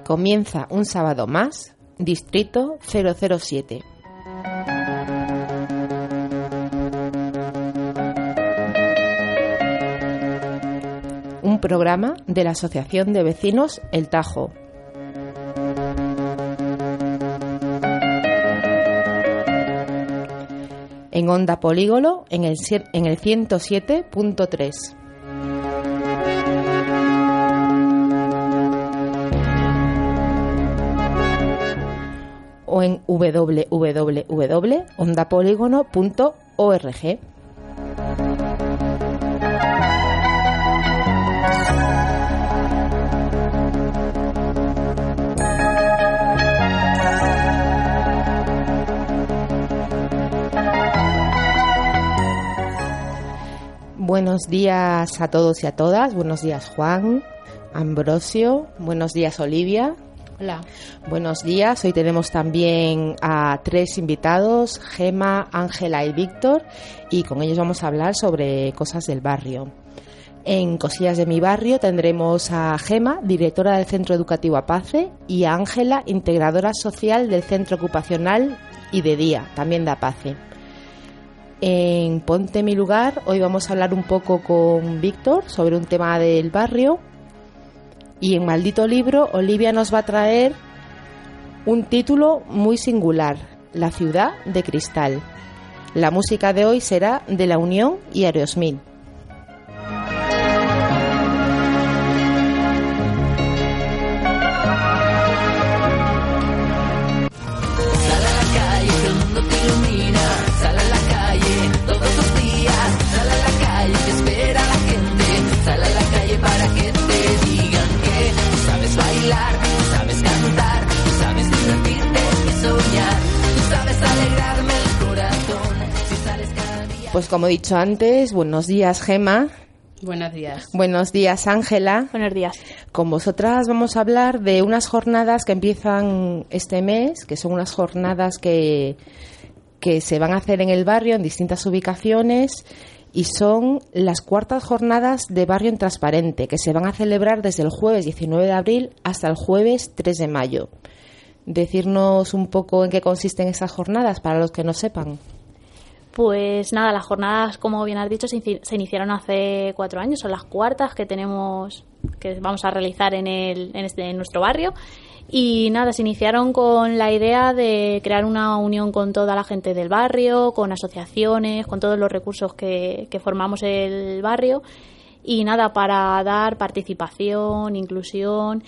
Comienza un sábado más, Distrito 007. Un programa de la Asociación de Vecinos El Tajo. En Onda Polígono en el 107.3. O en www.ondapolígono.org. Buenos días a todos y a todas. Buenos días, Juan, Ambrosio. Buenos días, Olivia. Hola. Buenos días. Hoy tenemos también a 3 invitados, Gema, Ángela y Víctor, y con ellos vamos a hablar sobre cosas del barrio. En Cosillas de mi barrio tendremos a Gema, directora del Centro Educativo Apace, y a Ángela, integradora social del Centro Ocupacional y de Día, también de Apace. En Ponte mi lugar, hoy vamos a hablar un poco con Víctor sobre un tema del barrio. Y en Maldito Libro, Olivia nos va a traer un título muy singular, La ciudad de cristal. La música de hoy será de La Unión y Aerosmith. Pues como he dicho antes, buenos días, Gema. Buenos días. Buenos días, Ángela. Buenos días. Con vosotras vamos a hablar de unas jornadas que empiezan este mes, que son unas jornadas que se van a hacer en el barrio, en distintas ubicaciones, y son las 4ª jornadas de Barrio en Transparente, que se van a celebrar desde el jueves 19 de abril hasta el jueves 3 de mayo. Decirnos un poco en qué consisten esas jornadas, para los que no sepan. Pues nada, las jornadas, como bien has dicho, se iniciaron hace 4 años, son las 4ª que vamos a realizar en nuestro barrio. Y nada, se iniciaron con la idea de crear una unión con toda la gente del barrio, con asociaciones, con todos los recursos que formamos el barrio. Y nada, para dar participación, inclusión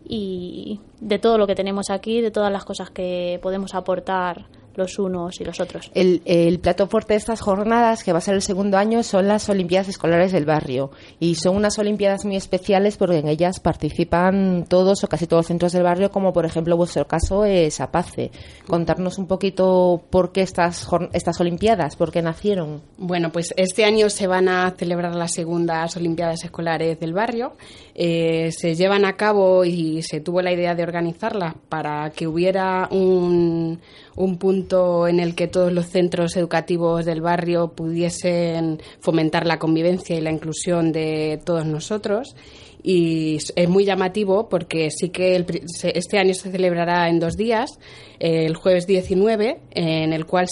y de todo lo que tenemos aquí, de todas las cosas que podemos aportar los unos y los otros. El plato fuerte de estas jornadas, que va a ser el 2º año, son las Olimpiadas Escolares del Barrio. Y son unas Olimpiadas muy especiales porque en ellas participan todos o casi todos los centros del barrio, como por ejemplo vuestro caso es Apace. Contarnos un poquito por qué estas Olimpiadas, por qué nacieron. Bueno, pues este año se van a celebrar las 2ª Olimpiadas Escolares del barrio. Se llevan a cabo y se tuvo la idea de organizarlas para que hubiera un punto en el que todos los centros educativos del barrio pudiesen fomentar la convivencia y la inclusión de todos nosotros. Y es muy llamativo porque sí que este año se celebrará en 2 días, el jueves 19, en el cual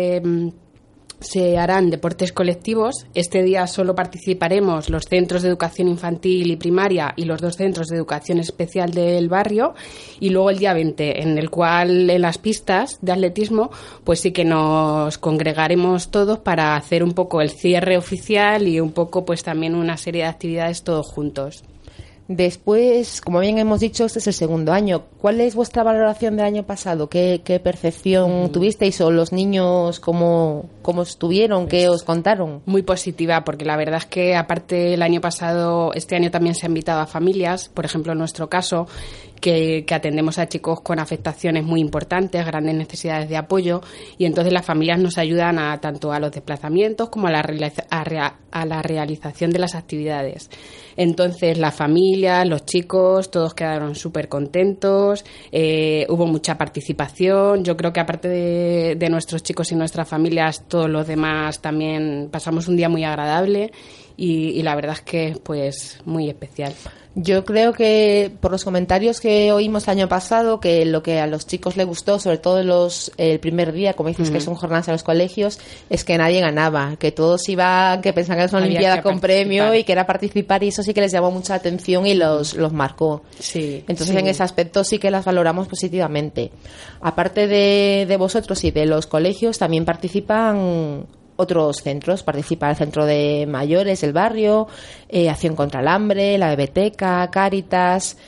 se harán deportes colectivos. Este día solo participaremos los centros de educación infantil y primaria y los 2 centros de educación especial del barrio, y luego el día 20, en el cual en las pistas de atletismo pues sí que nos congregaremos todos para hacer un poco el cierre oficial y un poco pues también una serie de actividades todos juntos. Después, como bien hemos dicho, este es el 2º año. ¿Cuál es vuestra valoración del año pasado? ¿Qué percepción tuvisteis? ¿O los niños cómo estuvieron? ¿Qué os contaron? Muy positiva, porque la verdad es que aparte el año pasado, este año también se ha invitado a familias, por ejemplo en nuestro caso, que atendemos a chicos con afectaciones muy importantes, grandes necesidades de apoyo, y entonces las familias nos ayudan tanto a los desplazamientos como a la realización de las actividades. Entonces las familias, los chicos, todos quedaron súper contentos, hubo mucha participación. Yo creo que aparte de nuestros chicos y nuestras familias, todos los demás también pasamos un día muy agradable. y la verdad es que es pues muy especial. Yo creo que por los comentarios que oímos el año pasado, que lo que a los chicos les gustó, sobre todo el primer día, como dices, que son jornadas en los colegios, es que nadie ganaba, que todos iban, que pensaban que era una olimpiada con premio y que era participar, y eso sí que les llamó mucha atención y los marcó. Sí, entonces en ese aspecto sí que las valoramos positivamente. Aparte de vosotros y de los colegios, también participan otros centros. Participa el Centro de Mayores del barrio, Acción contra el Hambre, la Bebeteca, Cáritas,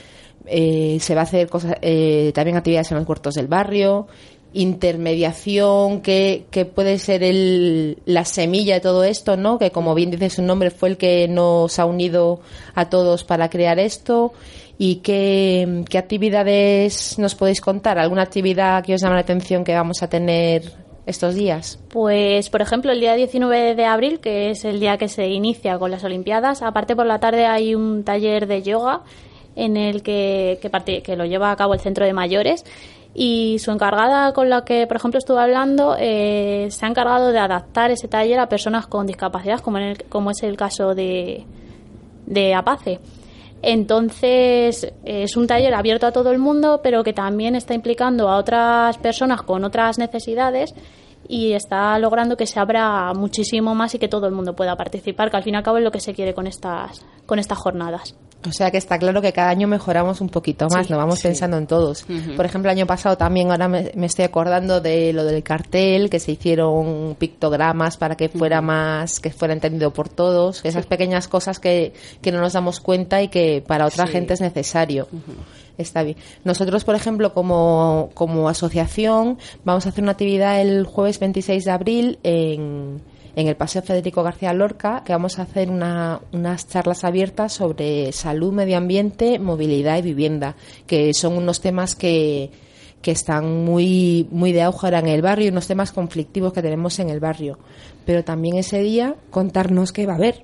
se va a hacer cosas, también actividades en los huertos del barrio, intermediación, que puede ser la semilla de todo esto, ¿no? Que como bien dice su nombre, fue el que nos ha unido a todos para crear esto. ¿Y qué actividades nos podéis contar? ¿Alguna actividad que os llama la atención que vamos a tener estos días? Pues, por ejemplo, el día 19 de abril, que es el día que se inicia con las Olimpiadas, aparte por la tarde hay un taller de yoga en el que lo lleva a cabo el Centro de Mayores, y su encargada, con la que, por ejemplo, estuve hablando, se ha encargado de adaptar ese taller a personas con discapacidad, como es el caso de APACE. Entonces, es un taller abierto a todo el mundo, pero que también está implicando a otras personas con otras necesidades, y está logrando que se abra muchísimo más y que todo el mundo pueda participar, que al fin y al cabo es lo que se quiere con estas jornadas. O sea que está claro que cada año mejoramos un poquito más, sí, nos vamos pensando en todos. Por ejemplo, el año pasado también, ahora me estoy acordando de lo del cartel, que se hicieron pictogramas para que fuera que fuera entendido por todos, esas pequeñas cosas que no nos damos cuenta y que para otra gente es necesario. Está bien. Nosotros, por ejemplo, como asociación, vamos a hacer una actividad el jueves 26 de abril en el Paseo Federico García Lorca, que vamos a hacer unas charlas abiertas sobre salud, medio ambiente, movilidad y vivienda, que son unos temas que están muy, muy de auge ahora en el barrio, y unos temas conflictivos que tenemos en el barrio. Pero también ese día contarnos qué va a haber.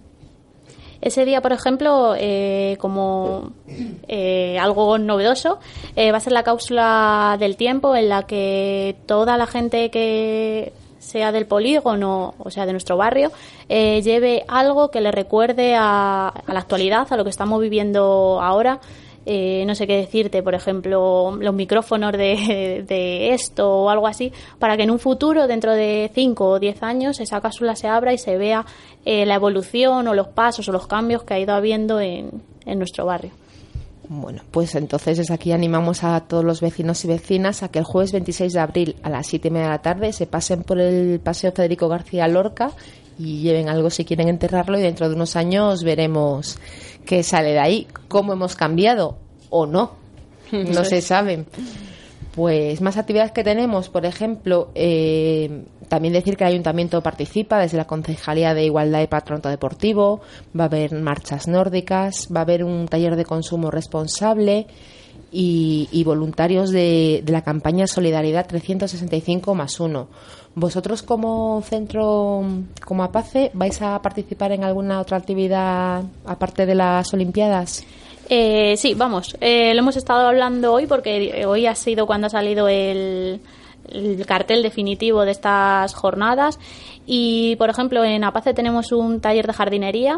Ese día, por ejemplo, como algo novedoso, va a ser la cápsula del tiempo, en la que toda la gente que sea del polígono, o sea, de nuestro barrio, lleve algo que le recuerde a la actualidad, a lo que estamos viviendo ahora. No sé qué decirte, por ejemplo, los micrófonos de esto o algo así, para que en un futuro, dentro de 5 o 10 años, esa cápsula se abra y se vea la evolución o los pasos o los cambios que ha ido habiendo en nuestro barrio. Bueno, pues entonces desde aquí animamos a todos los vecinos y vecinas a que el jueves 26 de abril a las 7:30 de la tarde se pasen por el Paseo Federico García Lorca y lleven algo si quieren enterrarlo, y dentro de unos años veremos qué sale de ahí, cómo hemos cambiado o no, no se sabe. Pues más actividades que tenemos, por ejemplo, también decir que el Ayuntamiento participa desde la Concejalía de Igualdad y Patronato Deportivo, va a haber marchas nórdicas, va a haber un taller de consumo responsable y voluntarios de la campaña Solidaridad 365+1. ¿Vosotros como centro, como APACE, vais a participar en alguna otra actividad aparte de las Olimpiadas? Sí, vamos, lo hemos estado hablando hoy porque hoy ha sido cuando ha salido el cartel definitivo de estas jornadas, y por ejemplo en APACE tenemos un taller de jardinería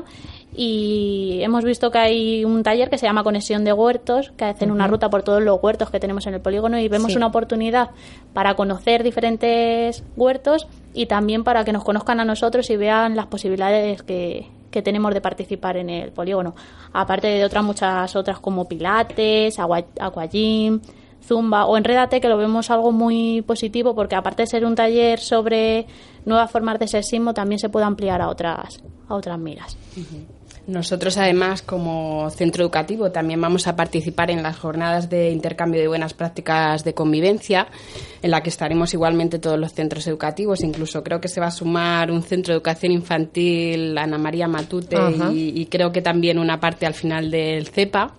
y hemos visto que hay un taller que se llama Conexión de Huertos, que hacen una ruta por todos los huertos que tenemos en el polígono, y vemos una oportunidad para conocer diferentes huertos y también para que nos conozcan a nosotros y vean las posibilidades que tenemos de participar en el polígono, aparte de muchas otras como pilates, aquagym, zumba o enrédate, que lo vemos algo muy positivo, porque aparte de ser un taller sobre nuevas formas de sexismo, también se puede ampliar a otras miras. Nosotros, además, como centro educativo, también vamos a participar en las jornadas de intercambio de buenas prácticas de convivencia, en la que estaremos igualmente todos los centros educativos. Incluso creo que se va a sumar un centro de educación infantil, Ana María Matute, y creo que también una parte al final del CEPA.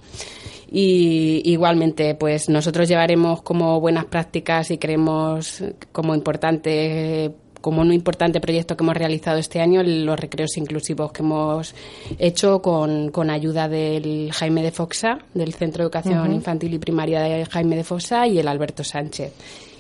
Y igualmente, pues nosotros llevaremos como buenas prácticas y creemos como un importante proyecto que hemos realizado este año, los recreos inclusivos que hemos hecho con ayuda del Jaime de Foxa, del Centro de Educación Infantil y Primaria de Jaime de Foxa, y el Alberto Sánchez.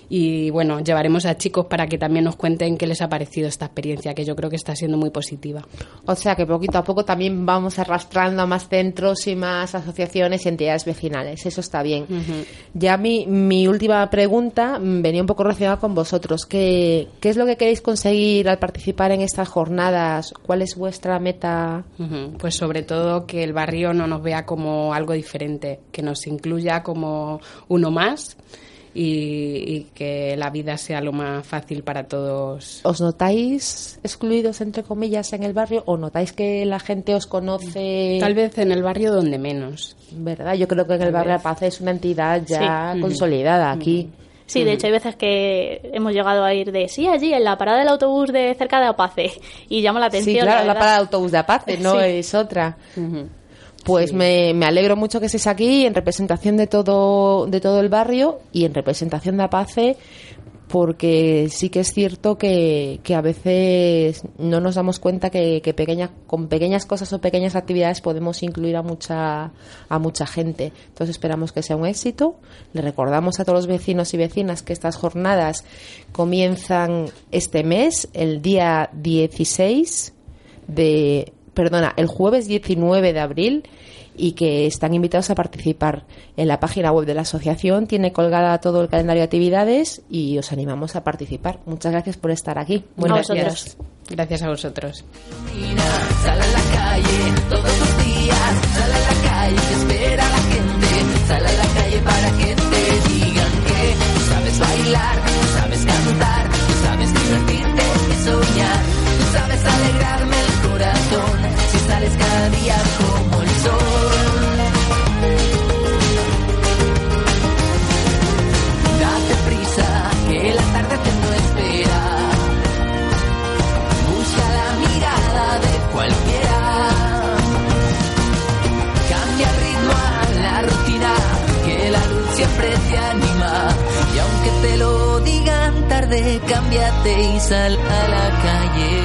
Y bueno, llevaremos a chicos para que también nos cuenten qué les ha parecido esta experiencia, que yo creo que está siendo muy positiva. O sea que poquito a poco también vamos arrastrando a más centros y más asociaciones y entidades vecinales. Eso está bien. Uh-huh. Ya mi última pregunta venía un poco relacionada con vosotros. ¿Qué es lo que queréis conseguir al participar en estas jornadas? ¿Cuál es vuestra meta? Uh-huh. Pues sobre todo que el barrio no nos vea como algo diferente, que nos incluya como uno más. Y que la vida sea lo más fácil para todos. ¿Os notáis excluidos, entre comillas, en el barrio o notáis que la gente os conoce? Tal vez en el barrio donde menos. ¿Verdad? Yo creo que en el barrio La Paz es una entidad ya consolidada aquí. Sí, de hecho hay veces que hemos llegado a ir de allí en la parada del autobús de cerca de Apace y llama la atención. Sí, claro, la parada del autobús de Apace, no es otra. Pues me alegro mucho que estéis aquí en representación de todo el barrio y en representación de Apace, porque sí que es cierto que a veces no nos damos cuenta que con pequeñas cosas o pequeñas actividades podemos incluir a mucha gente. Entonces esperamos que sea un éxito. Le recordamos a todos los vecinos y vecinas que estas jornadas comienzan este mes, el día 16 el jueves 19 de abril, y que están invitados a participar. En la página web de la asociación tiene colgada todo el calendario de actividades y os animamos a participar. Muchas gracias por estar aquí. Buenas gracias. Gracias a vosotros. Sale a la calle todos los días, sale a la calle que espera a la gente, sale a la calle para que te digan que tú sabes bailar, tú sabes cantar, tú sabes divertirte y soñar, tú sabes alegrarme el corazón, si sales cada día como el sol. Date prisa, que la tarde te no espera. Busca la mirada de cualquiera. Cambia el ritmo a la rutina, que la luz siempre te anima. Y aunque te lo digan tarde, cámbiate y sal a la calle.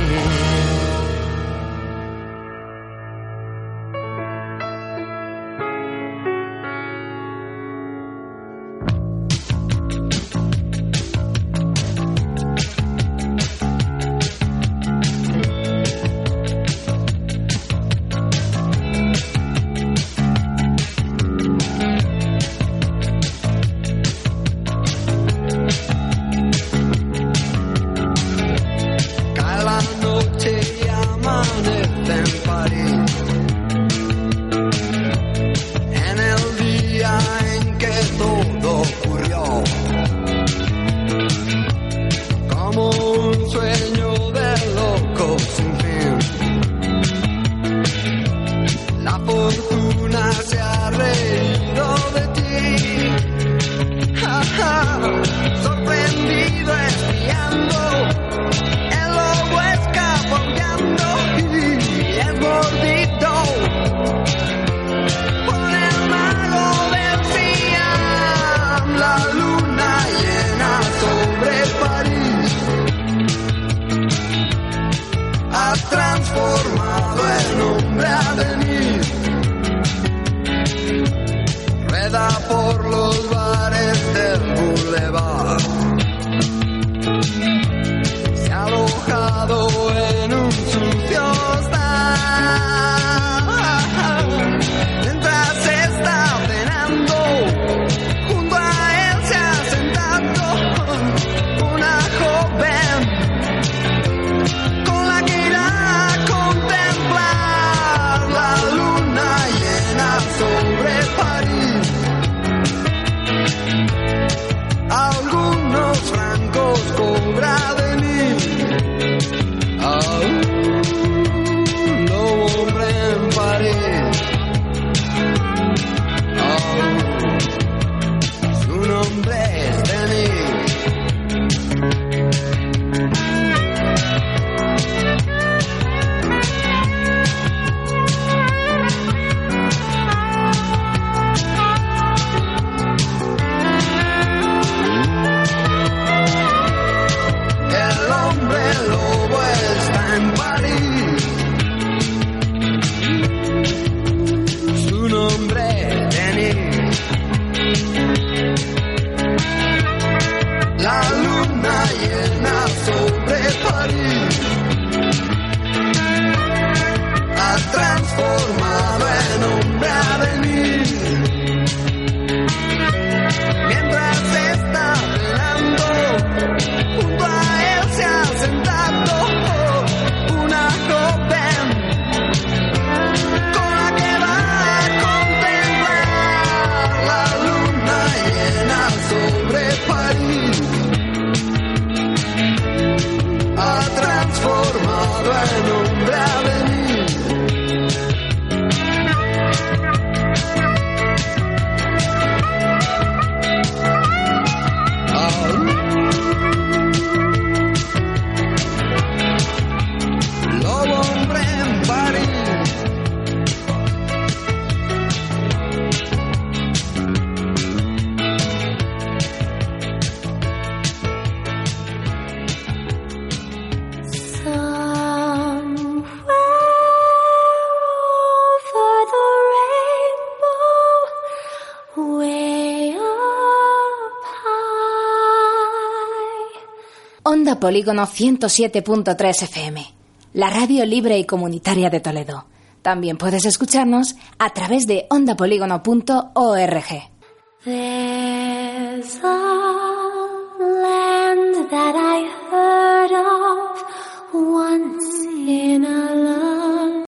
Onda Polígono 107.3 FM, la radio libre y comunitaria de Toledo. También puedes escucharnos a través de ondapolígono.org. There's a land that I heard of once in a love.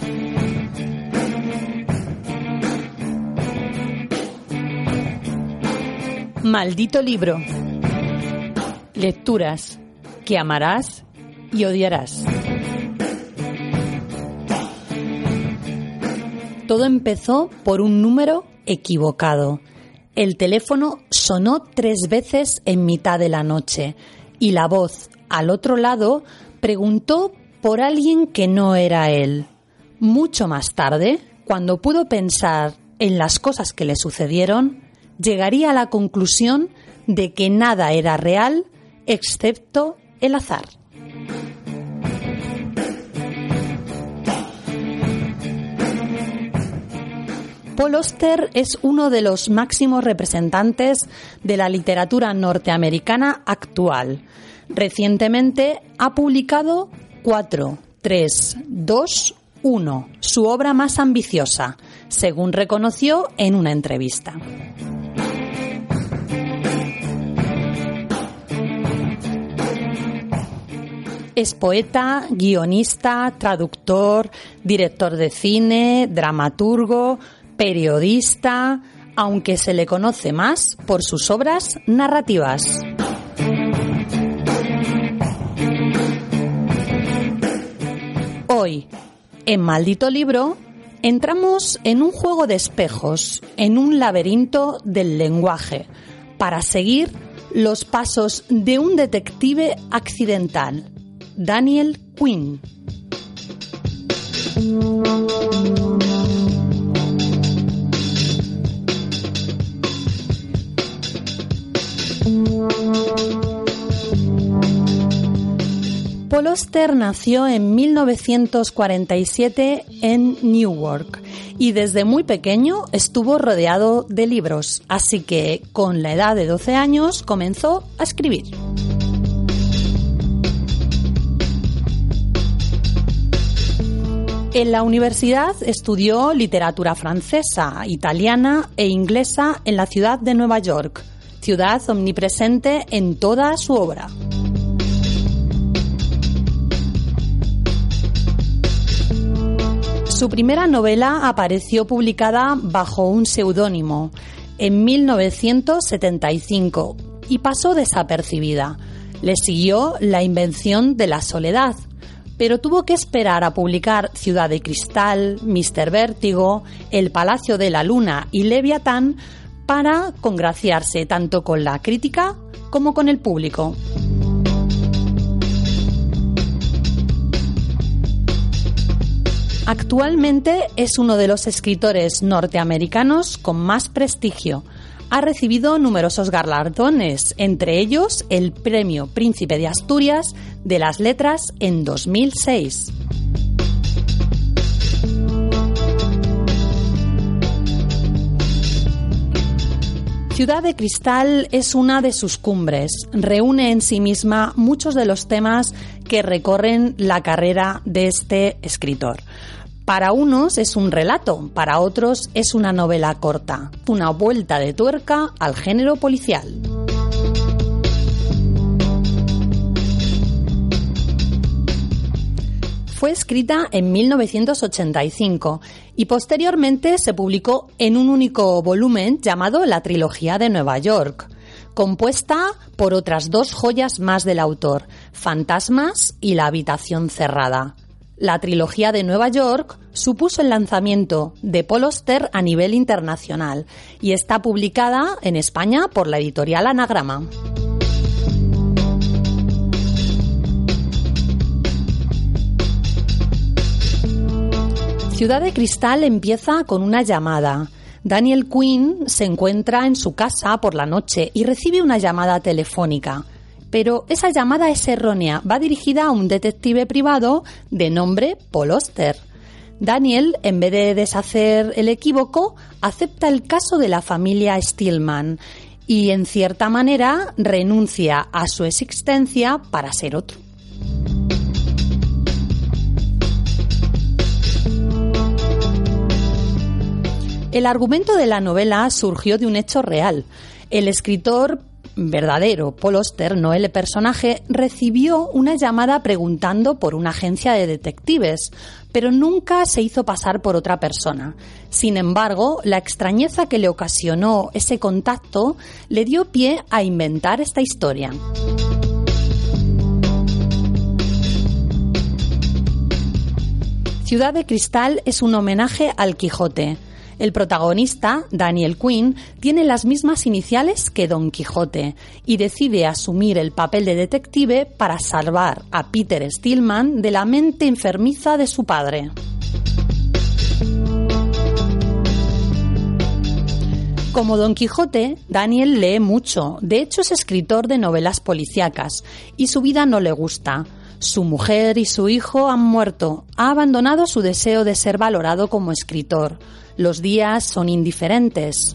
Maldito libro. Lecturas que amarás y odiarás. Todo empezó por un número equivocado. El teléfono sonó 3 veces en mitad de la noche y la voz al otro lado preguntó por alguien que no era él. Mucho más tarde, cuando pudo pensar en las cosas que le sucedieron, llegaría a la conclusión de que nada era real excepto el azar. Paul Auster es uno de los máximos representantes de la literatura norteamericana actual. Recientemente ha publicado 4, 3, 2, 1, su obra más ambiciosa, según reconoció en una entrevista. Es poeta, guionista, traductor, director de cine, dramaturgo, periodista, aunque se le conoce más por sus obras narrativas. Hoy, en Maldito Libro, entramos en un juego de espejos, en un laberinto del lenguaje, para seguir los pasos de un detective accidental, Daniel Quinn. Paul Auster nació en 1947 en Newark y desde muy pequeño estuvo rodeado de libros, así que con la edad de 12 años comenzó a escribir. En la universidad estudió literatura francesa, italiana e inglesa en la ciudad de Nueva York, ciudad omnipresente en toda su obra. Su primera novela apareció publicada bajo un seudónimo en 1975 y pasó desapercibida. Le siguió La invención de la soledad, pero tuvo que esperar a publicar Ciudad de Cristal, Mr. Vértigo, El Palacio de la Luna y Leviatán para congraciarse tanto con la crítica como con el público. Actualmente es uno de los escritores norteamericanos con más prestigio. Ha recibido numerosos galardones, entre ellos el Premio Príncipe de Asturias de las Letras en 2006. Ciudad de Cristal es una de sus cumbres. Reúne en sí misma muchos de los temas que recorren la carrera de este escritor. Para unos es un relato, para otros es una novela corta, una vuelta de tuerca al género policial. Fue escrita en 1985 y posteriormente se publicó en un único volumen llamado La Trilogía de Nueva York, compuesta por otras 2 joyas más del autor, Fantasmas y La habitación cerrada. La Trilogía de Nueva York supuso el lanzamiento de Paul Auster a nivel internacional y está publicada en España por la editorial Anagrama. Ciudad de Cristal empieza con una llamada. Daniel Quinn se encuentra en su casa por la noche y recibe una llamada telefónica. Pero esa llamada es errónea, va dirigida a un detective privado de nombre Paul Auster. Daniel, en vez de deshacer el equívoco, acepta el caso de la familia Stillman y en cierta manera renuncia a su existencia para ser otro. El argumento de la novela surgió de un hecho real. El escritor verdadero, Paul Auster, no el personaje, recibió una llamada preguntando por una agencia de detectives, pero nunca se hizo pasar por otra persona. Sin embargo, la extrañeza que le ocasionó ese contacto le dio pie a inventar esta historia. Ciudad de Cristal es un homenaje al Quijote. El protagonista, Daniel Quinn, tiene las mismas iniciales que Don Quijote y decide asumir el papel de detective para salvar a Peter Stillman de la mente enfermiza de su padre. Como Don Quijote, Daniel lee mucho, de hecho es escritor de novelas policíacas y su vida no le gusta. Su mujer y su hijo han muerto, ha abandonado su deseo de ser valorado como escritor. Los días son indiferentes.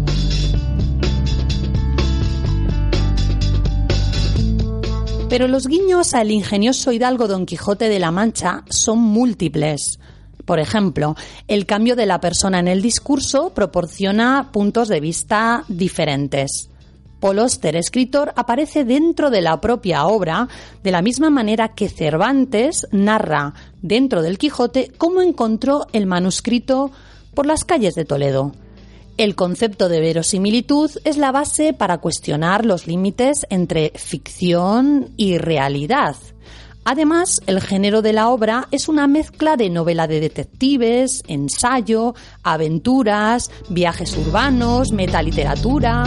Pero los guiños al ingenioso hidalgo Don Quijote de la Mancha son múltiples. Por ejemplo, el cambio de la persona en el discurso proporciona puntos de vista diferentes. Paul Auster, escritor, aparece dentro de la propia obra de la misma manera que Cervantes narra dentro del Quijote cómo encontró el manuscrito por las calles de Toledo. El concepto de verosimilitud es la base para cuestionar los límites entre ficción y realidad. Además, el género de la obra es una mezcla de novela de detectives, ensayo, aventuras, viajes urbanos, metaliteratura.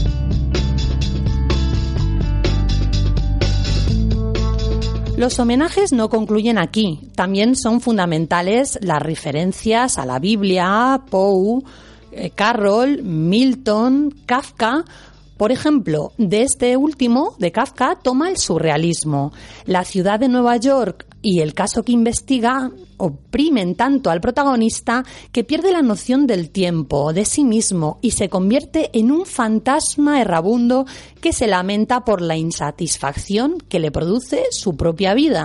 Los homenajes no concluyen aquí. También son fundamentales las referencias a la Biblia, Poe, Carroll, Milton, Kafka. Por ejemplo, de este último, de Kafka, toma el surrealismo. La ciudad de Nueva York y el caso que investiga oprimen tanto al protagonista que pierde la noción del tiempo, de sí mismo, y se convierte en un fantasma errabundo que se lamenta por la insatisfacción que le produce su propia vida.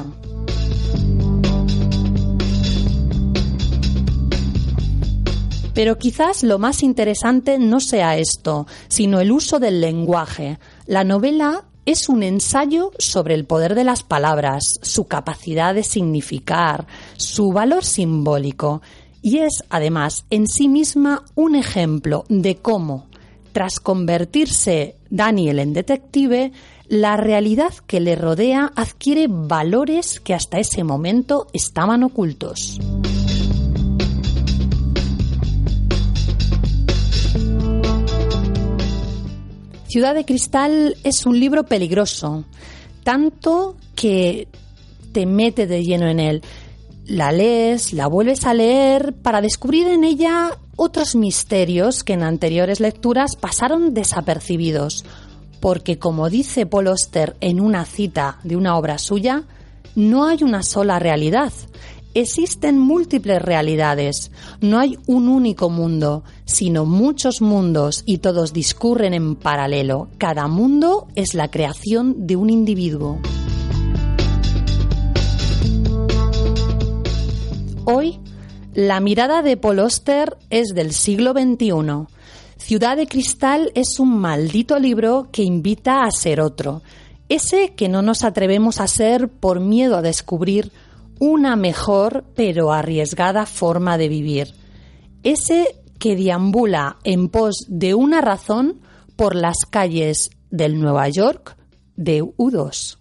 Pero quizás lo más interesante no sea esto, sino el uso del lenguaje. La novela es un ensayo sobre el poder de las palabras, su capacidad de significar, su valor simbólico. Y es, además, en sí misma un ejemplo de cómo, tras convertirse Daniel en detective, la realidad que le rodea adquiere valores que hasta ese momento estaban ocultos. Ciudad de Cristal es un libro peligroso, tanto que te mete de lleno en él. La lees, la vuelves a leer para descubrir en ella otros misterios que en anteriores lecturas pasaron desapercibidos. Porque, como dice Paul Auster en una cita de una obra suya, no hay una sola realidad. Existen múltiples realidades. No hay un único mundo, sino muchos mundos y todos discurren en paralelo. Cada mundo es la creación de un individuo. Hoy, la mirada de Paul Auster es del siglo XXI. Ciudad de Cristal es un maldito libro que invita a ser otro. Ese que no nos atrevemos a ser por miedo a descubrir una mejor pero arriesgada forma de vivir. Ese que deambula en pos de una razón por las calles del Nueva York de U2.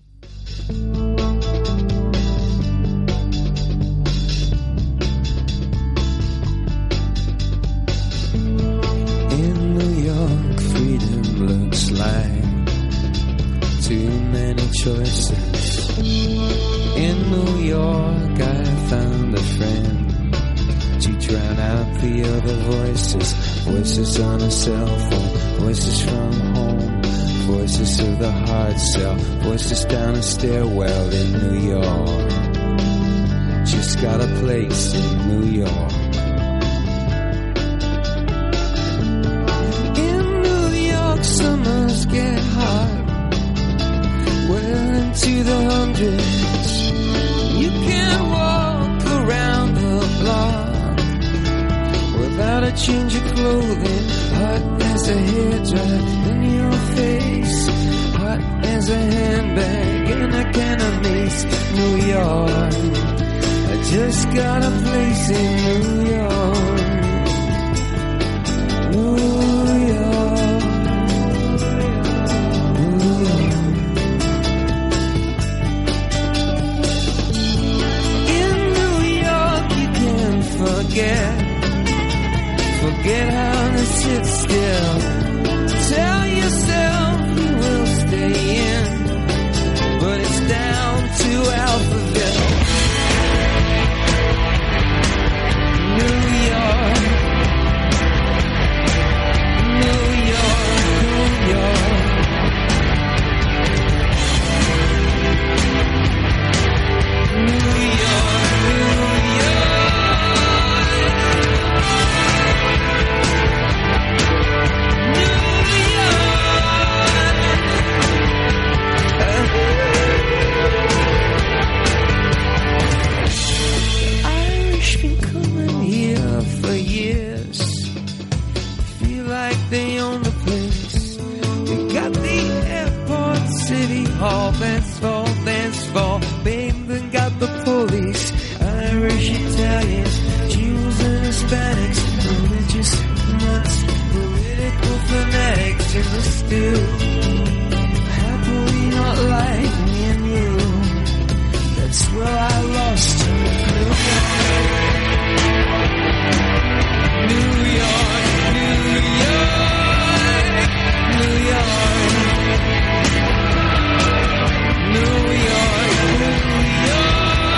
In New York, freedom looks like too many choices. In New York, I found a friend to drown out the other voices. Voices on a cell phone, voices from home, voices of the hard cell, voices down a stairwell in New York. Just got a place in New York. In New York into the hundreds. You can't walk around the block without a change of clothing. Hot as a hairdryer in your face, hot as a handbag in a can of mace. New York, I just got a place in New York. New York, New York. In New York you can forget how to sit still. Tell yourself you will stay in, but it's down to Alphaville. New York, New York, New York. New York, New York. Irish been coming here for years. Feel like they own the place. They got the airport, city hall, dance hall, babe, then got the police. Irish, Italians, Jews and Hispanics, religious nuts, political fanatics in the stew. Happily not like me and you. That's where I lost you. New York, New York, New York, New York, New York.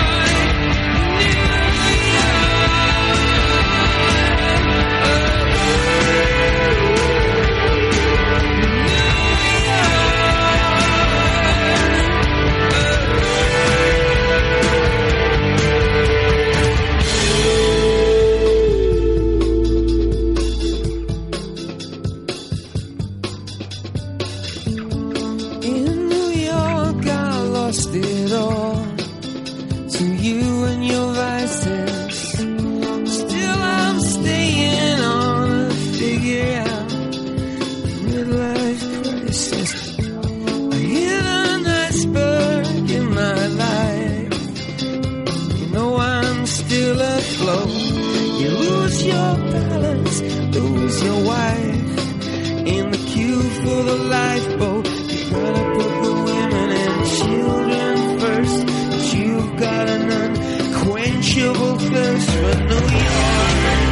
It all to you and your vices. Still I'm staying on to figure out midlife crisis. I hit an iceberg in my life. You know I'm still afloat. You lose your balance, lose your wife in the queue for the lifeboat. You gotta put the women and children first, but you've got an unquenchable thirst for New York.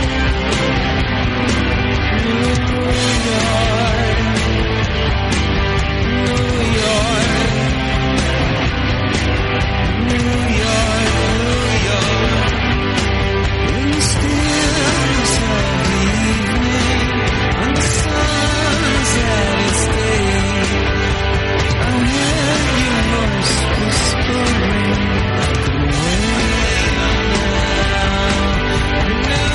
New York, New York, New York, New York. In the stillness of the evening, when the sun's at its day, I heard your voice whispering away now.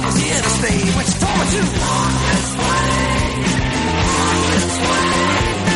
Love was here to stay. But you told me to walk this way, walk this way.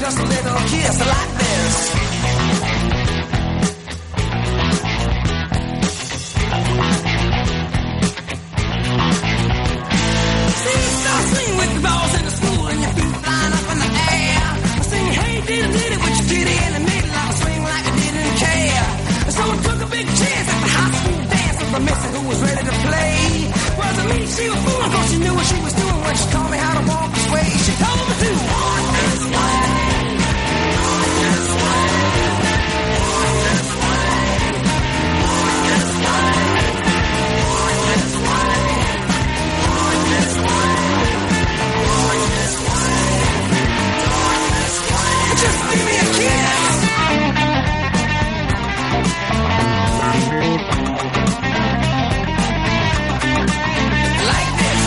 just a little kiss like this. See, start swing with the balls in the school and your feet flying up in the air. Sing, hey, diddy, diddy, with your titty in the middle. I swing like I didn't care. So I took a big chance at the high school dance with my missus who was ready to play. Wasn't me, she was fooling, cause she knew what she was doing when she taught me how to walk this way. She told me to walk this way, walk this way, walk this way, walk this way, walk this way, walk this way, walk this way, walk this way. Just give me a kiss. Like this.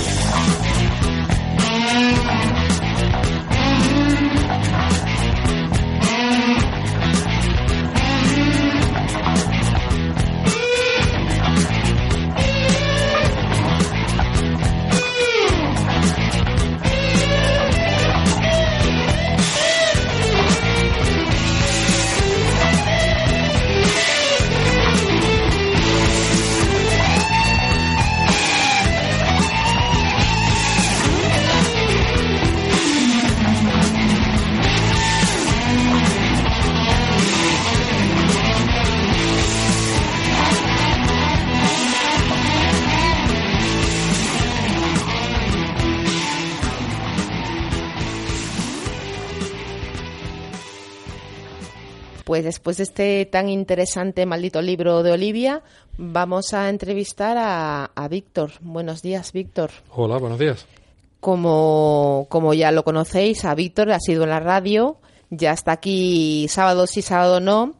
Pues después de este tan interesante maldito libro de Olivia, vamos a entrevistar a Víctor. Buenos días, Víctor. Hola, buenos días. Como ya lo conocéis, a Víctor ha sido en la radio, ya está aquí sábado sí, sábado no.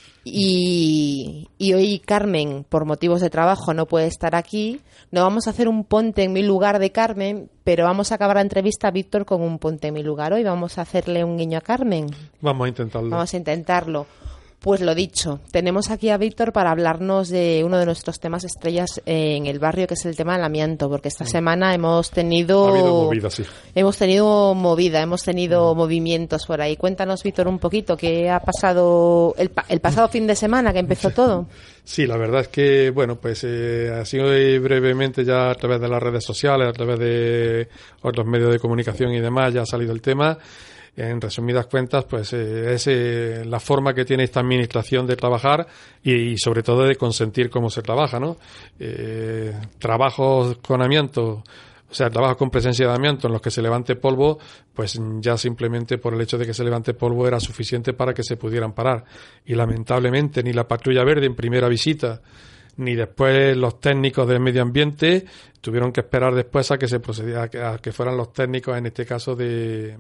Y hoy Carmen, por motivos de trabajo, no puede estar aquí. No vamos a hacer un ponte en mi lugar de Carmen, pero vamos a acabar la entrevista a Víctor con un ponte en mi lugar. Hoy vamos a hacerle un guiño a Carmen. Vamos a intentarlo. Vamos a intentarlo. Pues lo dicho, tenemos aquí a Víctor para hablarnos de uno de nuestros temas estrellas en el barrio, que es el tema del amianto, porque esta semana hemos tenido... Ha habido movida, sí. Hemos tenido movimientos por ahí. Cuéntanos, Víctor, un poquito, ¿qué ha pasado el pasado fin de semana que empezó todo? Sí, la verdad es que, bueno, pues así brevemente ya a través de las redes sociales, a través de otros medios de comunicación y demás, ya ha salido el tema. En resumidas cuentas, pues es la forma que tiene esta administración de trabajar y sobre todo de consentir cómo se trabaja, ¿no? Trabajos con amianto, o sea, trabajos con presencia de amianto en los que se levante polvo, pues ya simplemente por el hecho de que se levante polvo era suficiente para que se pudieran parar. Y lamentablemente ni la Patrulla Verde en primera visita ni después los técnicos del medio ambiente tuvieron que esperar después a que se procediera, a que fueran los técnicos, en este caso de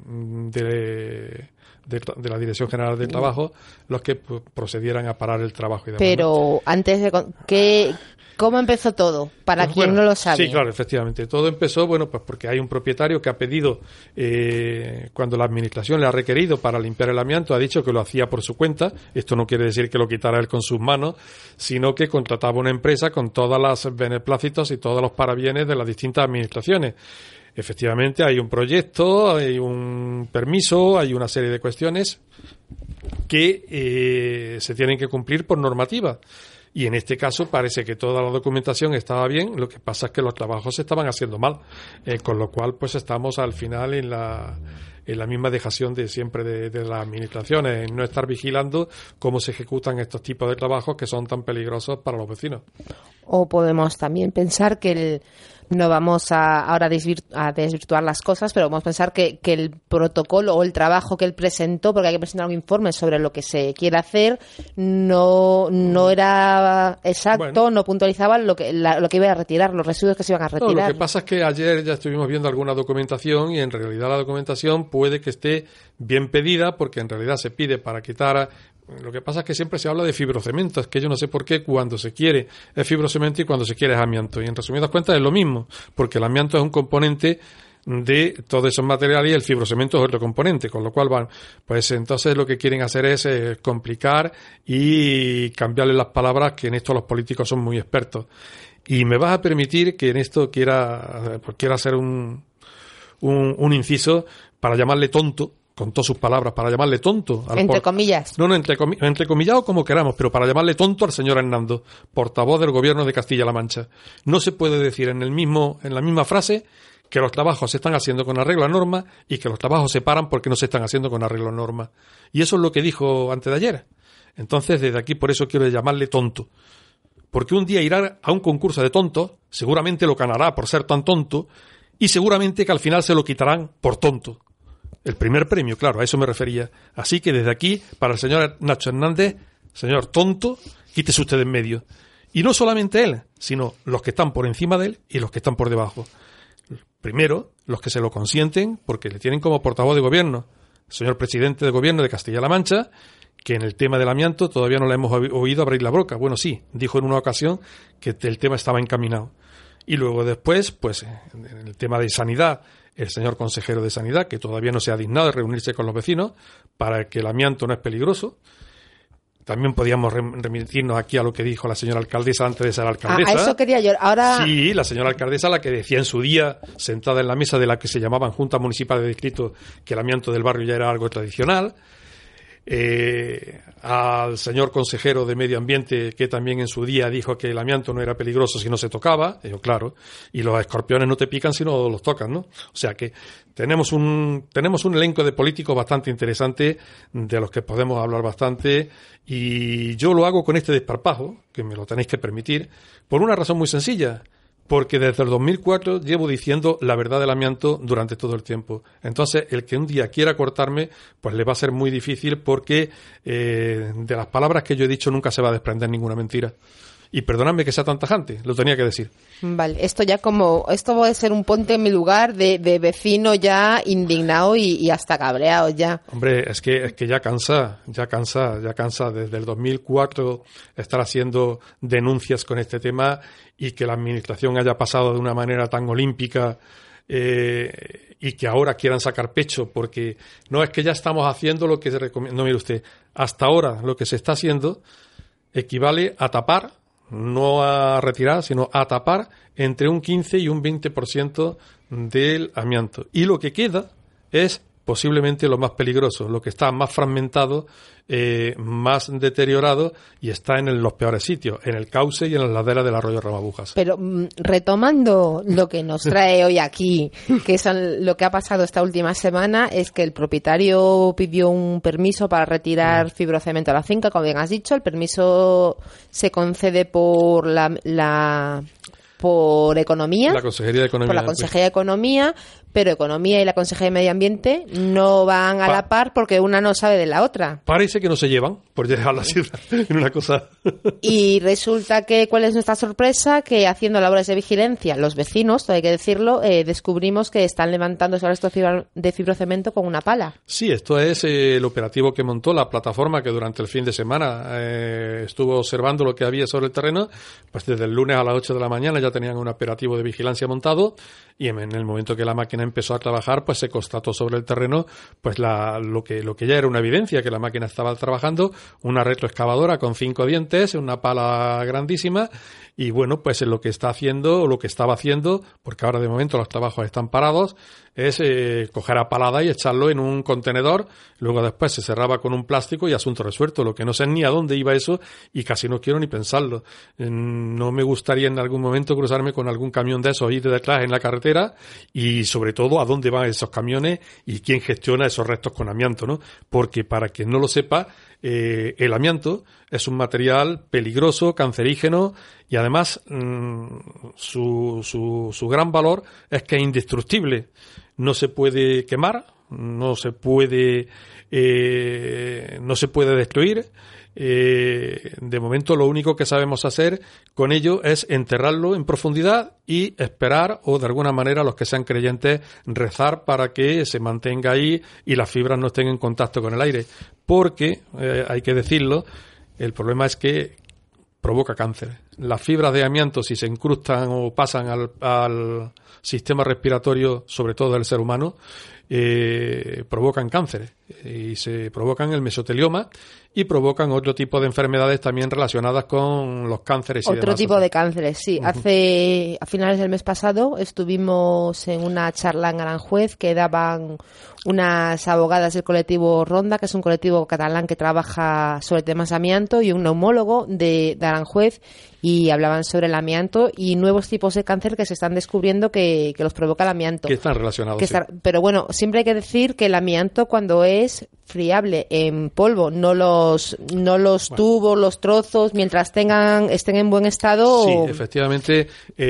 la Dirección General del Trabajo, los que procedieran a parar el trabajo y demás. Pero antes de ¿cómo empezó todo? Para pues quien bueno, no lo sabe. Sí, claro, efectivamente. Todo empezó, bueno, pues porque hay un propietario que ha pedido, cuando la administración le ha requerido para limpiar el amianto, ha dicho que lo hacía por su cuenta. Esto no quiere decir que lo quitara él con sus manos, sino que contrataba una empresa con todos los beneplácitos y todos los parabienes de las distintas administraciones. Efectivamente, hay un proyecto, hay un permiso, hay una serie de cuestiones que se tienen que cumplir por normativa. Y en este caso parece que toda la documentación estaba bien, lo que pasa es que los trabajos se estaban haciendo mal, con lo cual pues estamos al final en la misma dejación de siempre de las administraciones, en no estar vigilando cómo se ejecutan estos tipos de trabajos que son tan peligrosos para los vecinos. O podemos también pensar que no vamos ahora a desvirtuar las cosas, pero vamos a pensar que el protocolo o el trabajo que él presentó, porque hay que presentar un informe sobre lo que se quiere hacer, no era exacto, bueno, no puntualizaba lo que iba a retirar, los residuos que se iban a retirar. No, lo que pasa es que ayer ya estuvimos viendo alguna documentación y en realidad la documentación puede que esté bien pedida, porque en realidad se pide para quitar. Lo que pasa es que siempre se habla de fibrocemento, es que yo no sé por qué cuando se quiere es fibrocemento y cuando se quiere es amianto. Y en resumidas cuentas es lo mismo, porque el amianto es un componente de todos esos materiales y el fibrocemento es otro componente, con lo cual, bueno, pues entonces lo que quieren hacer es complicar y cambiarle las palabras, que en esto los políticos son muy expertos. Y me vas a permitir que en esto quiera hacer un inciso para llamarle tonto, con todas sus palabras, para llamarle tonto. Entre comillas. No, entrecomillado como queramos, pero para llamarle tonto al señor Hernando, portavoz del gobierno de Castilla-La Mancha. No se puede decir en la misma frase que los trabajos se están haciendo con arreglo a norma y que los trabajos se paran porque no se están haciendo con arreglo a norma. Y eso es lo que dijo antes de ayer. Entonces, desde aquí, por eso quiero llamarle tonto. Porque un día irá a un concurso de tontos, seguramente lo ganará por ser tan tonto, y seguramente que al final se lo quitarán por tonto. El primer premio, claro, a eso me refería. Así que desde aquí, para el señor Nacho Hernández, señor tonto, quítese usted de en medio. Y no solamente él, sino los que están por encima de él y los que están por debajo. Primero, los que se lo consienten, porque le tienen como portavoz de gobierno, el señor presidente de gobierno de Castilla-La Mancha, que en el tema del amianto todavía no le hemos oído abrir la boca. Bueno, sí, dijo en una ocasión que el tema estaba encaminado. Y luego después, pues, en el tema de sanidad, el señor consejero de Sanidad, que todavía no se ha dignado de reunirse con los vecinos para que el amianto no es peligroso. También podíamos remitirnos aquí a lo que dijo la señora alcaldesa antes de ser alcaldesa. A eso quería yo. Ahora... Sí, la señora alcaldesa, la que decía en su día, sentada en la mesa de la que se llamaban Junta Municipal de Distrito, que el amianto del barrio ya era algo tradicional. Al señor consejero de Medio Ambiente, que también en su día dijo que el amianto no era peligroso si no se tocaba. Yo, claro, y los escorpiones no te pican si no los tocan, ¿no? O sea que tenemos un elenco de políticos bastante interesante, de los que podemos hablar bastante, y yo lo hago con este desparpajo, que me lo tenéis que permitir, por una razón muy sencilla. Porque desde el 2004 llevo diciendo la verdad del amianto durante todo el tiempo. Entonces, el que un día quiera cortarme, pues le va a ser muy difícil, porque de las palabras que yo he dicho nunca se va a desprender ninguna mentira. Y perdonadme que sea tan tajante, lo tenía que decir. Vale, esto va a ser un ponte en mi lugar de vecino ya indignado y hasta cabreado ya. Hombre, es que ya cansa. Desde el 2004 estar haciendo denuncias con este tema, y que la administración haya pasado de una manera tan olímpica, y que ahora quieran sacar pecho porque no es que ya estamos haciendo lo que se recomienda. No, mire usted, hasta ahora lo que se está haciendo equivale a tapar, no a retirar, sino a tapar entre un 15 y un 20% del amianto. Y lo que queda es posiblemente lo más peligroso, lo que está más fragmentado, más deteriorado, y está en los peores sitios, en el cauce y en las laderas del arroyo Ramabujas. Pero retomando lo que nos trae hoy aquí, que es lo que ha pasado esta última semana, es que el propietario pidió un permiso para retirar fibrocemento a la finca, como bien has dicho. El permiso se concede por por Economía. La Consejería de Economía. Por la Consejería de Economía, pero Economía y la Consejería de Medio Ambiente no van a la par, porque una no sabe de la otra. Parece que no se llevan, por dejarla así en una cosa. Y resulta que, ¿cuál es nuestra sorpresa? Que haciendo labores de vigilancia, los vecinos, todo hay que decirlo, descubrimos que están levantando esos restos de fibrocemento con una pala. Sí, esto es el operativo que montó la plataforma, que durante el fin de semana estuvo observando lo que había sobre el terreno. Pues desde el lunes a las 8 de la mañana ya tenían un operativo de vigilancia montado, y en el momento que la máquina empezó a trabajar, pues se constató sobre el terreno pues lo que ya era una evidencia, que la máquina estaba trabajando, una retroexcavadora con 5 dientes, una pala grandísima, y bueno, pues lo que está haciendo, o lo que estaba haciendo, porque ahora de momento los trabajos están parados, es coger a palada y echarlo en un contenedor. Luego después se cerraba con un plástico y asunto resuelto. Lo que no sé ni a dónde iba eso, y casi no quiero ni pensarlo. No me gustaría en algún momento cruzarme con algún camión de esos, ir de detrás en la carretera, y sobre todo a dónde van esos camiones y quién gestiona esos restos con amianto, ¿no? Porque para quien no lo sepa, el amianto es un material peligroso, cancerígeno, y además su gran valor es que es indestructible. No se puede quemar, no se puede destruir. De momento lo único que sabemos hacer con ello es enterrarlo en profundidad y esperar, o de alguna manera los que sean creyentes rezar para que se mantenga ahí y las fibras no estén en contacto con el aire, porque hay que decirlo, el problema es que provoca cáncer. Las fibras de amianto, si se incrustan o pasan al sistema respiratorio, sobre todo del ser humano, provocan cáncer, y se provocan el mesotelioma, y provocan otro tipo de enfermedades también relacionadas con los cánceres y Otro demás. tipo de cánceres, sí. A finales del mes pasado estuvimos en una charla en Aranjuez que daban unas abogadas del colectivo Ronda, que es un colectivo catalán que trabaja sobre temas de amianto, y un neumólogo de Aranjuez, y hablaban sobre el amianto y nuevos tipos de cáncer que se están descubriendo que los provoca el amianto. Que están relacionados, sí. Pero bueno, siempre hay que decir que el amianto, cuando es friable en polvo, no los tubos, los trozos, mientras estén en buen estado. Sí, efectivamente,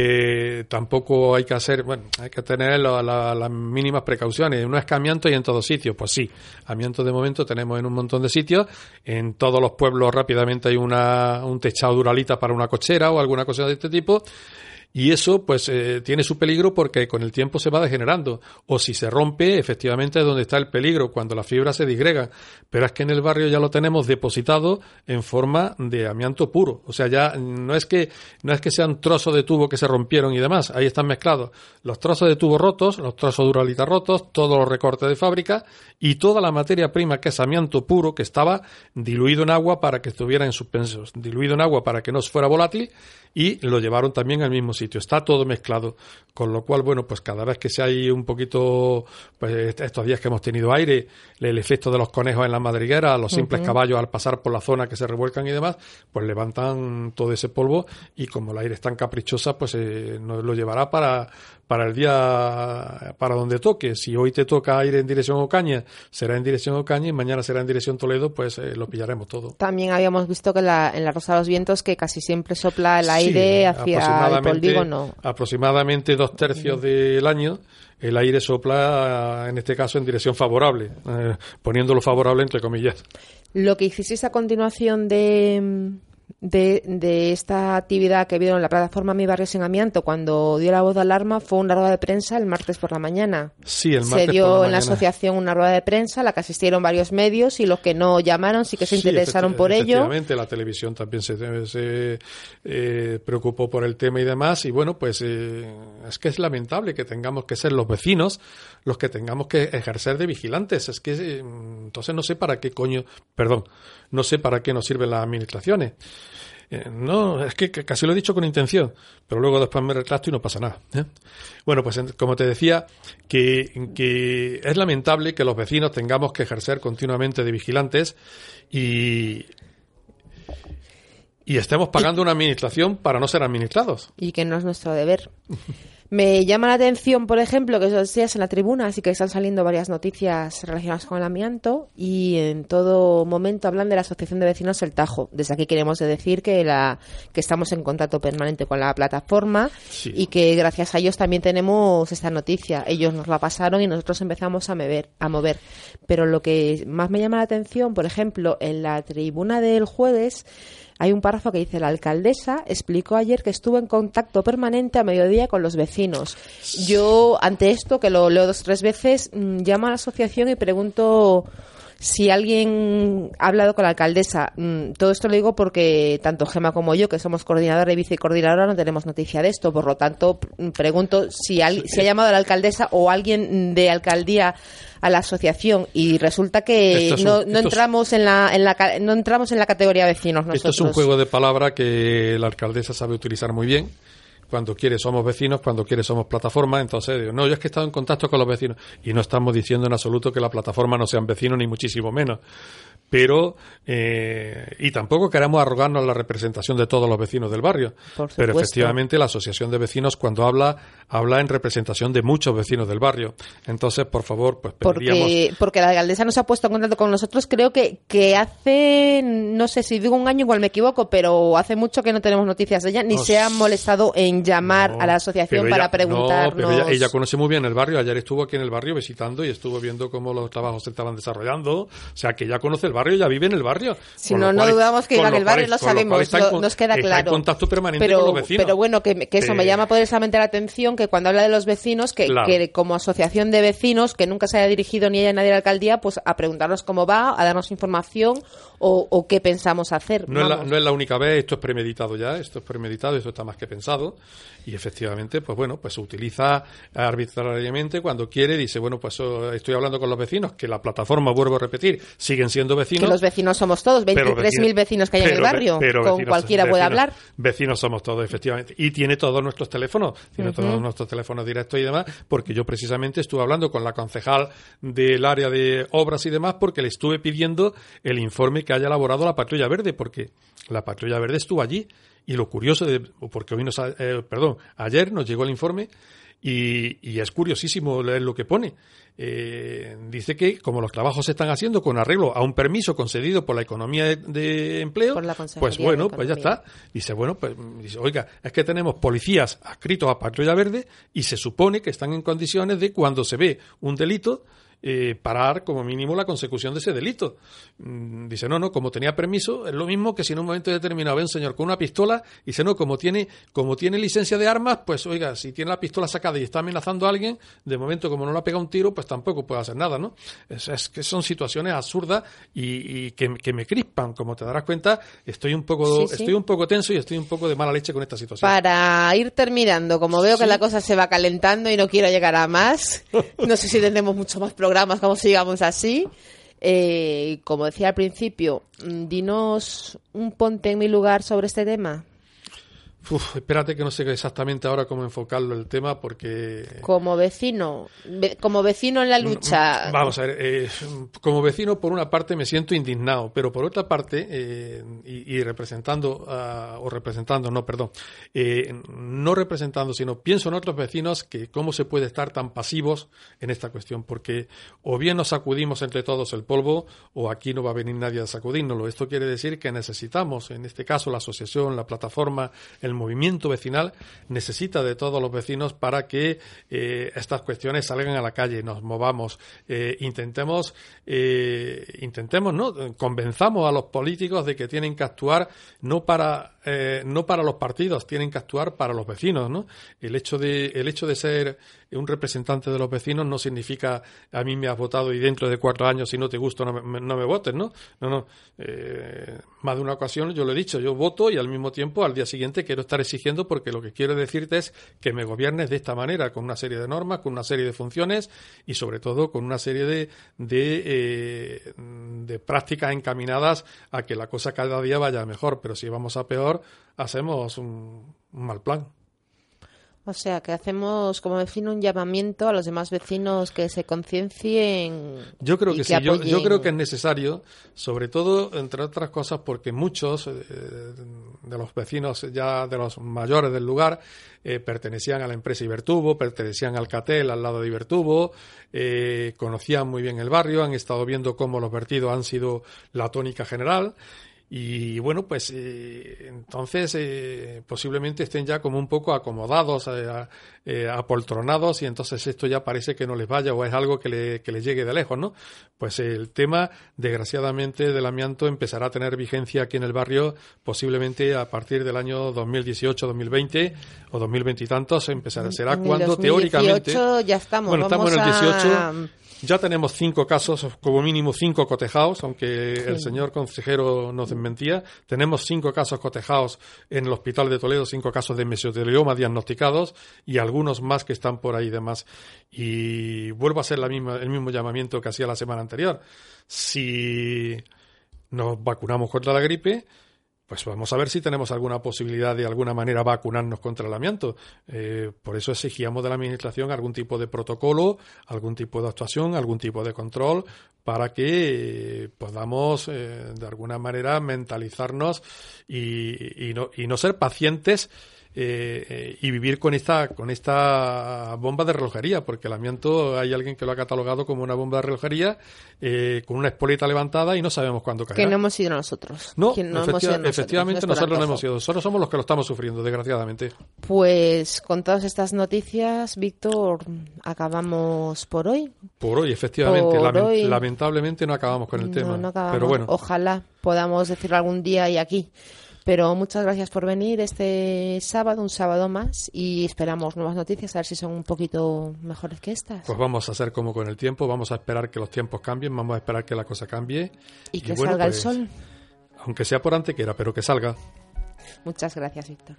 tampoco hay que hay que tener las mínimas precauciones. No es que amianto y en todos sitios, pues sí, amianto de momento tenemos en un montón de sitios. En todos los pueblos rápidamente hay un techado Duralita para una cochera o alguna cosa de este tipo. Y eso pues tiene su peligro porque con el tiempo se va degenerando, o si se rompe, efectivamente es donde está el peligro, cuando las fibras se disgregan, pero es que en el barrio ya lo tenemos depositado en forma de amianto puro, o sea, ya no es que sean trozos de tubo que se rompieron y demás, ahí están mezclados los trozos de tubo rotos, los trozos de Duralita rotos, todos los recortes de fábrica y toda la materia prima que es amianto puro, que estaba diluido en agua para que estuviera en suspensos, diluido en agua para que no fuera volátil, y lo llevaron también al mismo sitio. Está todo mezclado, con lo cual, bueno, pues cada vez que se hay un poquito, pues estos días que hemos tenido aire, el efecto de los conejos en la madriguera, los simples caballos al pasar por la zona que se revuelcan y demás, pues levantan todo ese polvo, y como el aire es tan caprichosa, pues nos lo llevará para el día, para donde toque. Si hoy te toca aire en dirección Ocaña, será en dirección Ocaña, y mañana será en dirección Toledo, pues lo pillaremos todo. También habíamos visto que en la Rosa de los Vientos, que casi siempre sopla el aire hacia el polígono. Aproximadamente 2/3 del año el aire sopla, en este caso, en dirección favorable, poniéndolo favorable entre comillas. Lo que hicisteis a continuación de esta actividad que vieron en la plataforma Mi Barrio Sin Amianto, cuando dio la voz de alarma, fue una rueda de prensa el martes por la mañana. Sí, el martes se dio por la en mañana. La asociación una rueda de prensa a la que asistieron varios medios, y los que no llamaron sí que se interesaron por ello. Efectivamente, la televisión también se preocupó por el tema y demás, y bueno, pues es que es lamentable que tengamos que ser los vecinos los que tengamos que ejercer de vigilantes. Es que entonces no sé para qué nos sirven las administraciones. No, es que casi lo he dicho con intención, pero luego después me retracto y no pasa nada. Bueno, pues como te decía, que es lamentable que los vecinos tengamos que ejercer continuamente de vigilantes y estemos pagando una administración para no ser administrados. Y que no es nuestro deber. Me llama la atención, por ejemplo, que esos días en la tribuna así que están saliendo varias noticias relacionadas con el amianto, y en todo momento hablan de la Asociación de Vecinos El Tajo. Desde aquí queremos decir que estamos en contacto permanente con la plataforma, sí, y que gracias a ellos también tenemos esta noticia. Ellos nos la pasaron y nosotros empezamos a mover. Pero lo que más me llama la atención, por ejemplo, en la tribuna del jueves, hay un párrafo que dice: la alcaldesa explicó ayer que estuvo en contacto permanente a mediodía con los vecinos. Yo, ante esto, que lo leo 2 o 3 veces, llamo a la asociación y pregunto si alguien ha hablado con la alcaldesa. Todo esto lo digo porque tanto Gemma como yo, que somos coordinadora y vicecoordinadora, no tenemos noticia de esto. Por lo tanto, pregunto si ha llamado a la alcaldesa o alguien de alcaldía a la asociación, y resulta que no entramos en la categoría vecinos nosotros. Esto es un juego de palabra que la alcaldesa sabe utilizar muy bien. Cuando quiere somos vecinos, cuando quiere somos plataforma. Entonces digo, no, yo es que he estado en contacto con los vecinos, y no estamos diciendo en absoluto que la plataforma no sean vecinos, ni muchísimo menos. Pero y tampoco queremos arrogarnos la representación de todos los vecinos del barrio. Pero efectivamente la asociación de vecinos, cuando habla en representación de muchos vecinos del barrio. Entonces, por favor, pues pediríamos... Porque la alcaldesa no se ha puesto en contacto con nosotros, creo que hace, no sé si digo un año, igual me equivoco, pero hace mucho que no tenemos noticias de ella, ni se ha molestado en llamar a la asociación para preguntarnos. No, pero ella conoce muy bien el barrio. Ayer estuvo aquí en el barrio visitando y estuvo viendo cómo los trabajos se estaban desarrollando. O sea, que ella conoce el barrio, ya vive en el barrio. Si no dudamos que viva en el barrio, lo sabemos, nos queda claro. Está en contacto permanente con los vecinos. Pero bueno, que eso me llama poderosamente la atención, que cuando habla de los vecinos, que como asociación de vecinos, que nunca se haya dirigido ni ella ni nadie a la alcaldía, pues a preguntarnos cómo va, a darnos información, o qué pensamos hacer. No es la única vez, esto es premeditado ya, esto está más que pensado, y efectivamente, pues bueno, pues se utiliza arbitrariamente cuando quiere, dice, bueno, pues estoy hablando con los vecinos, que la plataforma, vuelvo a repetir, siguen siendo vecinos. Que los vecinos somos todos, 23.000 vecinos que hay en el barrio, con cualquiera puede hablar. Vecinos somos todos, efectivamente, y tiene todos nuestros teléfonos, todos nuestros teléfonos directos y demás, porque yo precisamente estuve hablando con la concejal del área de obras y demás, porque le estuve pidiendo el informe que haya elaborado la Patrulla Verde, porque la Patrulla Verde estuvo allí, y lo curioso porque ayer nos llegó el informe, y es curiosísimo leer lo que pone. Dice que como los trabajos se están haciendo con arreglo a un permiso concedido por la Economía de Empleo, pues bueno, pues ya está. Dice, bueno, pues dice, oiga, es que tenemos policías adscritos a Patrulla Verde y se supone que están en condiciones de, cuando se ve un delito, parar como mínimo la consecución de ese delito. Dice, no, como tenía permiso, es lo mismo que si en un momento determinado ve un señor con una pistola, dice, no, como tiene licencia de armas, pues oiga, si tiene la pistola sacada y está amenazando a alguien, de momento como no le ha pegado un tiro, pues tampoco puede hacer nada, ¿no? Es que son situaciones absurdas y que me crispan, como te darás cuenta, estoy un poco tenso y estoy un poco de mala leche con esta situación. Para ir terminando, como veo que la cosa se va calentando y no quiero llegar a más, no sé si tendremos mucho más programas como sigamos así. Como decía al principio, dinos un ponte en mi lugar sobre este tema. Espérate que no sé exactamente ahora cómo enfocarlo el tema, porque... Como vecino en la lucha... Vamos a ver, como vecino por una parte me siento indignado, pero por otra parte, no representando, sino pienso en otros vecinos que cómo se puede estar tan pasivos en esta cuestión, porque o bien nos sacudimos entre todos el polvo, o aquí no va a venir nadie a sacudírnoslo. Esto quiere decir que necesitamos, en este caso la asociación, la plataforma, el movimiento vecinal necesita de todos los vecinos para que estas cuestiones salgan a la calle, nos movamos, intentemos, ¿no? Convenzamos a los políticos de que tienen que actuar no para los partidos, tienen que actuar para los vecinos, ¿no? El hecho de ser un representante de los vecinos no significa a mí me has votado y dentro de 4 años si no te gusto no me votes, ¿no? No. Más de una ocasión yo lo he dicho, yo voto y al mismo tiempo al día siguiente quiero estar exigiendo, porque lo que quiero decirte es que me gobiernes de esta manera, con una serie de normas, con una serie de funciones y sobre todo con una serie de prácticas encaminadas a que la cosa cada día vaya mejor, pero si vamos a peor hacemos un mal plan. O sea, que hacemos como vecino un llamamiento a los demás vecinos que se conciencien. Yo creo que sí, yo creo que es necesario, sobre todo, entre otras cosas, porque muchos de los vecinos ya de los mayores del lugar pertenecían a la empresa Ibertubo, pertenecían al Catel al lado de Ibertubo, conocían muy bien el barrio, han estado viendo cómo los vertidos han sido la tónica general. Y bueno, pues entonces posiblemente estén ya como un poco acomodados, apoltronados, y entonces esto ya parece que no les vaya o es algo que les llegue de lejos, ¿no? Pues el tema, desgraciadamente, del amianto empezará a tener vigencia aquí en el barrio posiblemente a partir del año 2018, 2020 o 2020 y tantos, será cuando teóricamente... ya estamos. Bueno, estamos en el 18... Ya tenemos 5 casos, como mínimo 5 cotejados, aunque el señor consejero nos desmentía. Tenemos 5 casos cotejados en el Hospital de Toledo, 5 casos de mesotelioma diagnosticados y algunos más que están por ahí y demás. Y vuelvo a hacer el mismo llamamiento que hacía la semana anterior. Si nos vacunamos contra la gripe, pues vamos a ver si tenemos alguna posibilidad de alguna manera vacunarnos contra el amianto. Por eso exigíamos de la Administración algún tipo de protocolo, algún tipo de actuación, algún tipo de control, para que podamos de alguna manera mentalizarnos y no ser pacientes y vivir con esta bomba de relojería, porque el amianto hay alguien que lo ha catalogado como una bomba de relojería con una espoleta levantada y no sabemos cuándo caerá. Que no hemos sido nosotros. No, efectivamente nosotros no hemos sido. Nosotros somos los que lo estamos sufriendo, desgraciadamente. Pues con todas estas noticias, Víctor, acabamos por hoy. Por hoy, efectivamente. Lamentablemente no acabamos con el tema. No acabamos. Pero bueno. Ojalá podamos decirlo algún día y aquí. Pero muchas gracias por venir este sábado, un sábado más, y esperamos nuevas noticias, a ver si son un poquito mejores que estas. Pues vamos a hacer como con el tiempo, vamos a esperar que los tiempos cambien, vamos a esperar que la cosa cambie. Y que salga el sol. Aunque sea por Antequera, pero que salga. Muchas gracias, Víctor.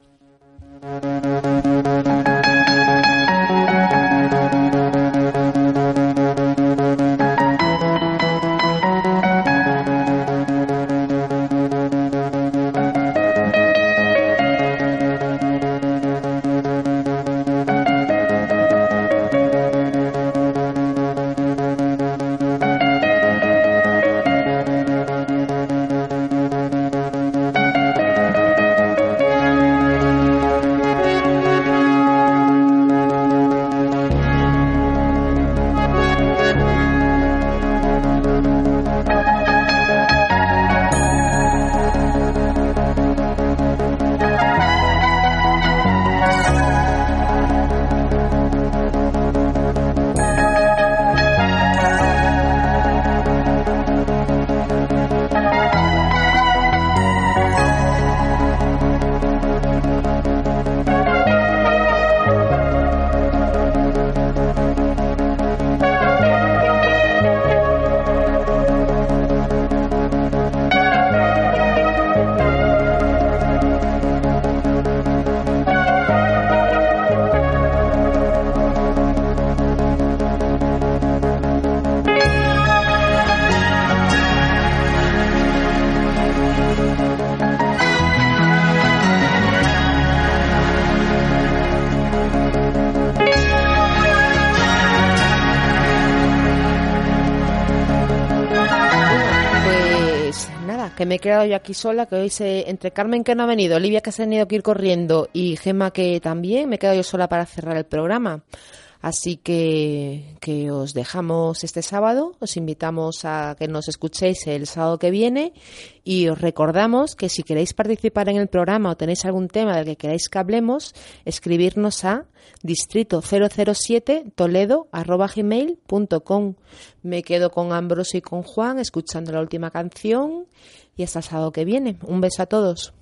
Que me he quedado yo aquí sola, que hoy entre Carmen, que no ha venido, Olivia, que se ha tenido que ir corriendo, y Gemma, que también, me he quedado yo sola para cerrar el programa. Así que os dejamos este sábado, os invitamos a que nos escuchéis el sábado que viene, y os recordamos que si queréis participar en el programa o tenéis algún tema del que queráis que hablemos, escribirnos a distrito007toledo@gmail.com. Me quedo con Ambrosio y con Juan escuchando la última canción, y hasta el sábado que viene. Un beso a todos.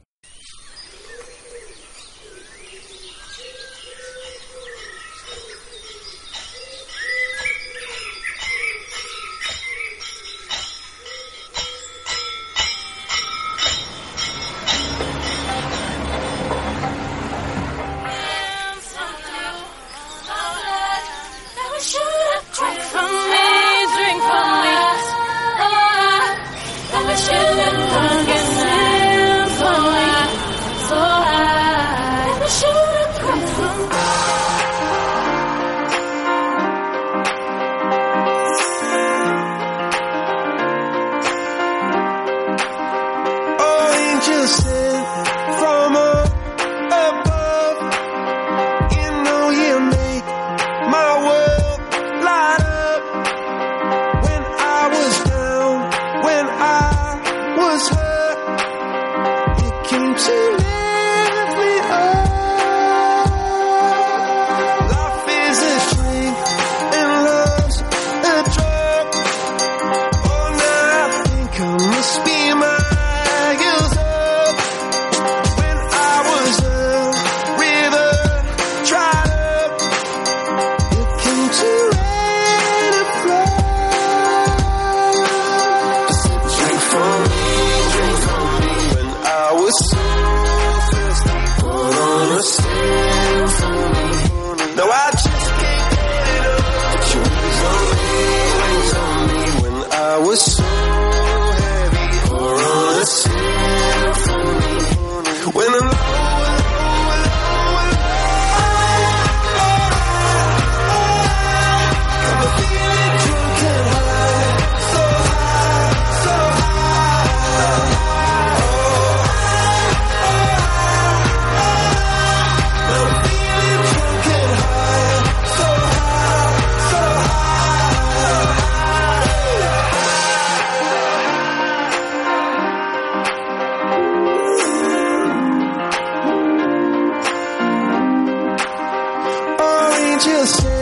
Just